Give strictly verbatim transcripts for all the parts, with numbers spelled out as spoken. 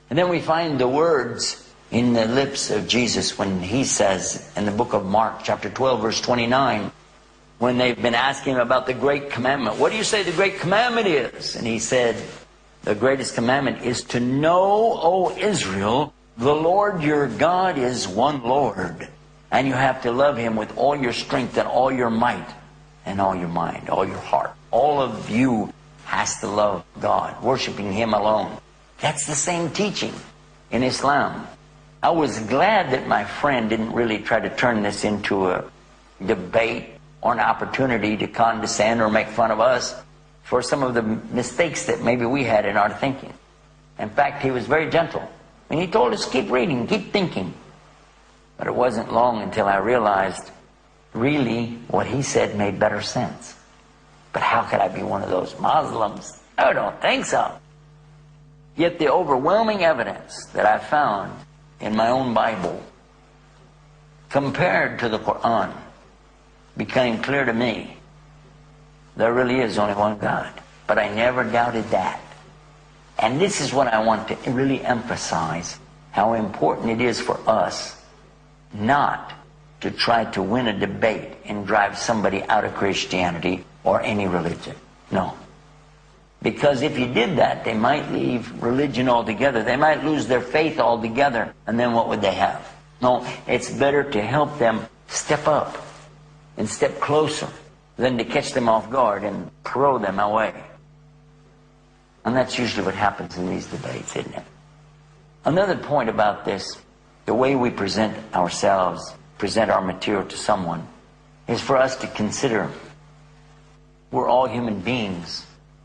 And then we find the words in the lips of Jesus when he says in the book of Mark chapter twelve verse twenty-nine, when they've been asking him about the great commandment, what do you say the great commandment is? And he said, the greatest commandment is to know, O Israel, the Lord your God is one Lord. And you have to love him with all your strength and all your might and all your mind, all your heart. All of you has to love God, worshiping him alone. That's the same teaching in Islam. I was glad that my friend didn't really try to turn this into a debate or an opportunity to condescend or make fun of us for some of the mistakes that maybe we had in our thinking. In fact, he was very gentle. And he told us, keep reading, keep thinking. But it wasn't long until I realized, really, what he said made better sense. But how could I be one of those Muslims? I don't think so. Yet the overwhelming evidence that I found in my own Bible, compared to the Quran, became clear to me. There really is only one God. But I never doubted that. And this is what I want to really emphasize, how important it is for us not to try to win a debate and drive somebody out of Christianity or any religion. No. Because if you did that, they might leave religion altogether. They might lose their faith altogether. And then what would they have? No, it's better to help them step up and step closer than to catch them off guard and throw them away. And that's usually what happens in these debates, isn't it? Another point about this, the way we present ourselves, present our material to someone, is for us to consider we're all human beings.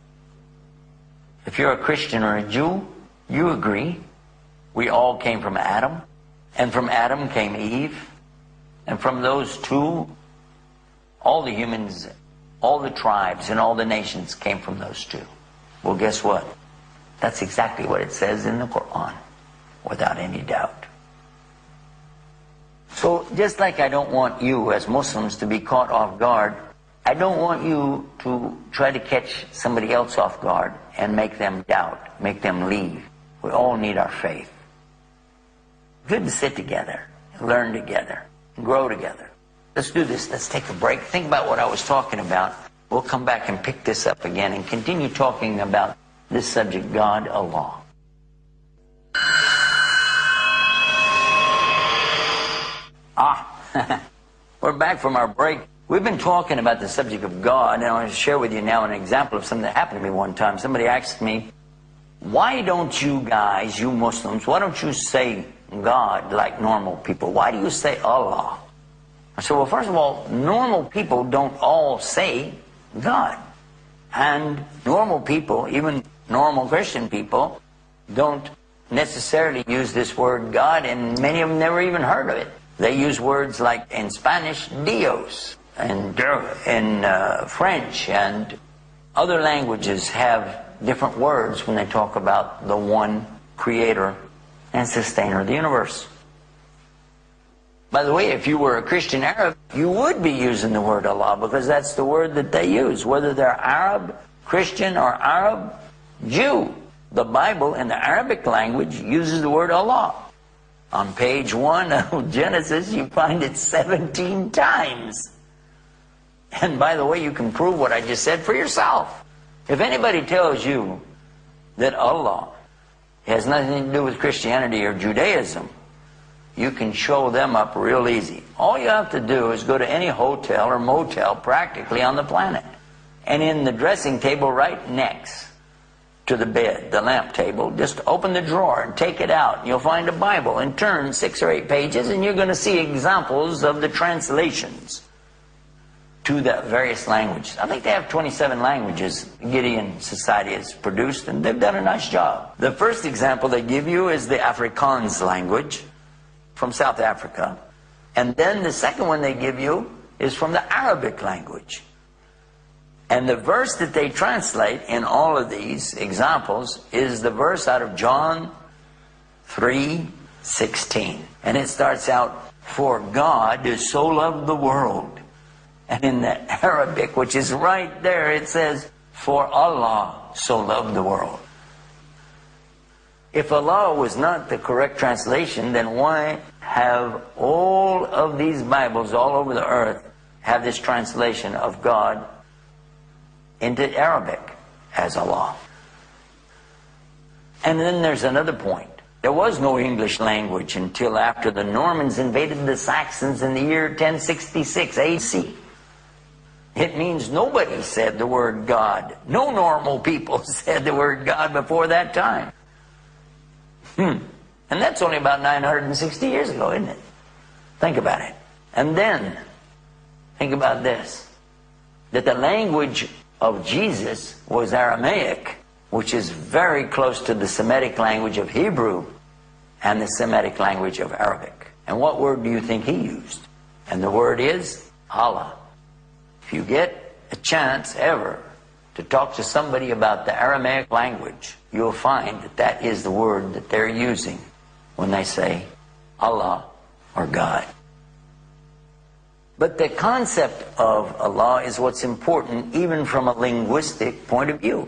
If you're a Christian or a Jew, you agree we all came from Adam, and from Adam came Eve, and from those two, all the humans, all the tribes and all the nations came from those two. Well, guess what? That's exactly what it says in the Quran, without any doubt. So just like I don't want you as Muslims to be caught off guard, I don't want you to try to catch somebody else off guard and make them doubt, make them leave. We all need our faith. Good to sit together, learn together, grow together. Let's do this. Let's take a break. Think about what I was talking about. We'll come back and pick this up again and continue talking about this subject, God, Allah. Ah, we're back from our break. We've been talking about the subject of God, and I want to share with you now an example of something that happened to me one time. Somebody asked me, why don't you guys, you Muslims, why don't you say God like normal people? Why do you say Allah? I said, well, first of all, normal people don't all say God. And normal people, even normal Christian people, don't necessarily use this word God, and many of them never even heard of it. They use words like, in Spanish, Dios, and in uh, French and other languages have different words when they talk about the one creator and sustainer of the universe. By the way, if you were a Christian Arab, you would be using the word Allah, because that's the word that they use, whether they're Arab, Christian, or Arab, Jew. The Bible in the Arabic language uses the word Allah. On page one of Genesis, you find it seventeen times. And by the way, you can prove what I just said for yourself. If anybody tells you that Allah has nothing to do with Christianity or Judaism, you can show them up real easy. All you have to do is go to any hotel or motel practically on the planet, and in the dressing table right next to the bed, the lamp table, just open the drawer and take it out, and you'll find a Bible, and turn six or eight pages, and you're going to see examples of the translations to the various languages. I think they have twenty-seven languages Gideon Society has produced, and they've done a nice job. The first example they give you is the Afrikaans language from South Africa. And then the second one they give you is from the Arabic language. And the verse that they translate in all of these examples is the verse out of John three sixteen. And it starts out, for God so loved the world. And in the Arabic, which is right there, it says, for Allah so loved the world. If Allah was not the correct translation, then why have all of these Bibles all over the earth have this translation of God into Arabic as Allah? And then there's another point. There was no English language until after the Normans invaded the Saxons in the year ten sixty-six A C. It means nobody said the word God. No normal people said the word God before that time. Hmm. And that's only about nine hundred sixty years ago, isn't it? Think about it. And then, think about this. That the language of Jesus was Aramaic, which is very close to the Semitic language of Hebrew and the Semitic language of Arabic. And what word do you think he used? And the word is Allah. If you get a chance ever to talk to somebody about the Aramaic language, you'll find that that is the word that they're using when they say Allah or God. But the concept of Allah is what's important even from a linguistic point of view.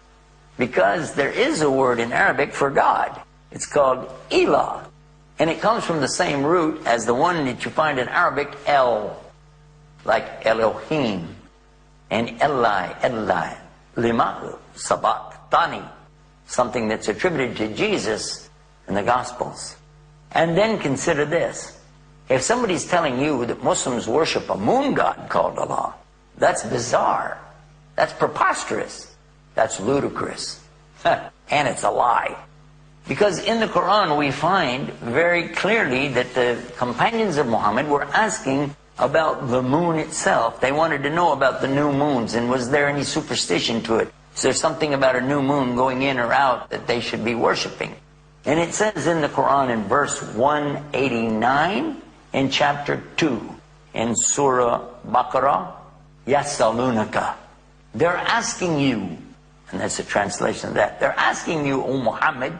Because there is a word in Arabic for God. It's called Ilah. And it comes from the same root as the one that you find in Arabic, El. Like Elohim. And Eli, Eli. Lima, Sabat, Tani. Something that's attributed to Jesus in the Gospels. And then consider this. If somebody's telling you that Muslims worship a moon god called Allah, that's bizarre. That's preposterous. That's ludicrous. And it's a lie. Because in the Quran we find very clearly that the companions of Muhammad were asking about the moon itself. They wanted to know about the new moons and was there any superstition to it. Is there something about a new moon going in or out that they should be worshiping? And it says in the Quran in verse one eighty-nine in chapter two in Surah Baqarah, Yasalunaka. They're asking you, and that's a translation of that, they're asking you, O Muhammad,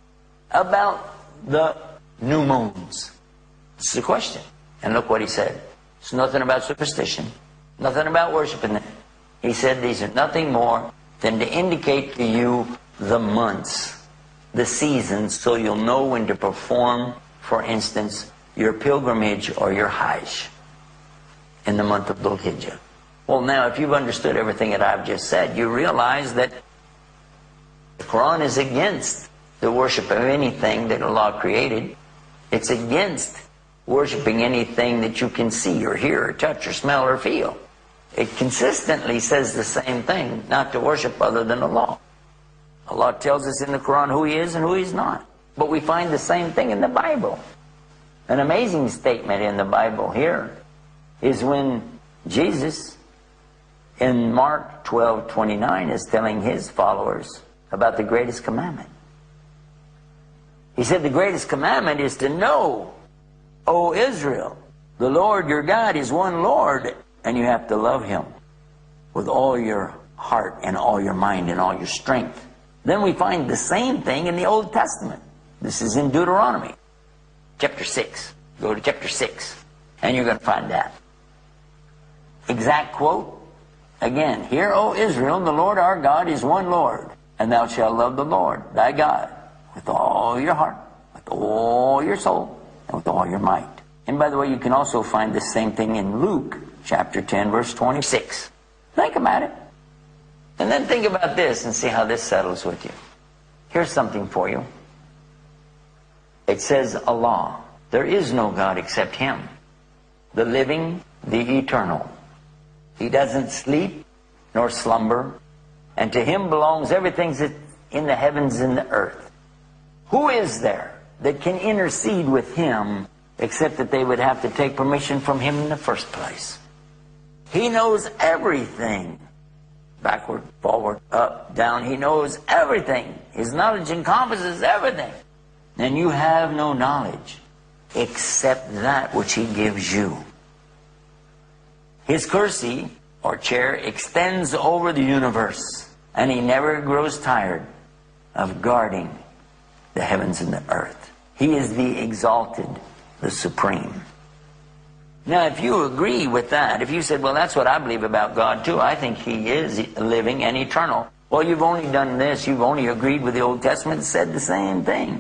about the new moons. This is the question. And look what he said. It's nothing about superstition, nothing about worshiping them. He said these are nothing more than to indicate to you the months, the seasons, so you'll know when to perform, for instance, your pilgrimage or your Hajj in the month of Dhul Hijjah. Well, now, if you've understood everything that I've just said, you realize that the Quran is against the worship of anything that Allah created. It's against worshiping anything that you can see or hear or touch or smell or feel. It consistently says the same thing, not to worship other than Allah. Allah tells us in the Quran who He is and who He's not. But we find the same thing in the Bible. An amazing statement in the Bible here is when Jesus, in Mark twelve twenty-nine, is telling His followers about the greatest commandment. He said the greatest commandment is to know, O Israel, the Lord your God is one Lord, and you have to love Him with all your heart and all your mind and all your strength. Then we find the same thing in the Old Testament. This is in Deuteronomy, chapter six. Go to chapter six, and you're going to find that. Exact quote. Again, hear, O Israel, the Lord our God is one Lord, and thou shalt love the Lord thy God with all your heart, with all your soul, and with all your might. And by the way, you can also find the same thing in Luke, chapter ten, verse twenty-six. Think about it. And then think about this and see how this settles with you. Here's something for you. It says Allah. There is no God except Him, the living, the eternal. He doesn't sleep nor slumber, and to Him belongs everything that's in the heavens and the earth. Who is there that can intercede with Him except that they would have to take permission from Him in the first place? He knows everything. Backward, forward, up, down. He knows everything. His knowledge encompasses everything. And you have no knowledge except that which He gives you. His kursi, or chair, extends over the universe, and He never grows tired of guarding the heavens and the earth. He is the exalted, the supreme. Now, if you agree with that, if you said, well, that's what I believe about God too, I think He is living and eternal, Well, you've only done this, you've only agreed with the Old Testament, it said the same thing.